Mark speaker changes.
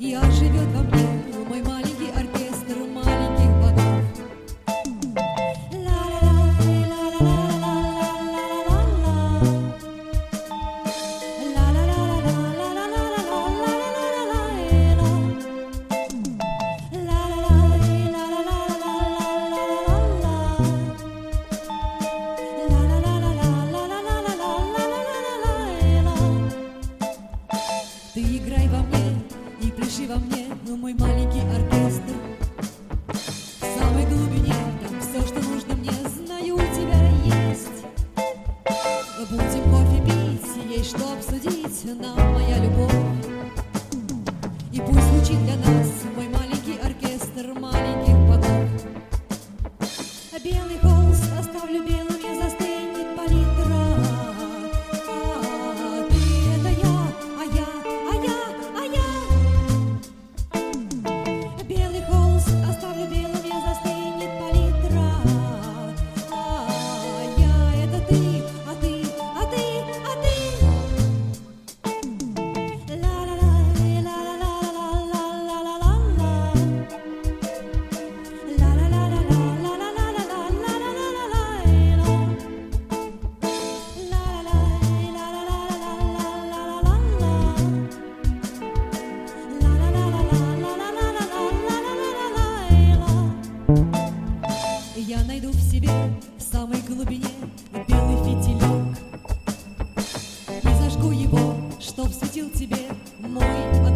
Speaker 1: И оживет во мне мой маленький оркестр маленьких богов. Ты играй во мне и пляши во мне, мой маленький оркестр. В самой глубине там все, что нужно мне, знаю, у тебя есть. Будем кофе пить, есть что обсудить, нам моя любовь. И пусть звучит для нас мой маленький оркестр маленьких богов. Белый холст оставлю белым, я застынет палитра. Я найду в себе, в самой глубине, белый фитилек и зажгу его, чтоб светил тебе мой огонь.